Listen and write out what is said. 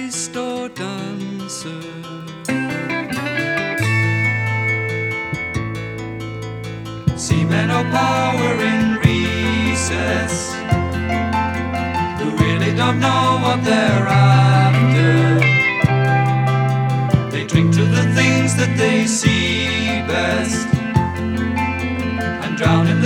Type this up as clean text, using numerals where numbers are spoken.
artist or dancer. See men of power in recess who really don't know what they're after. They drink to the things that they see best and drown in the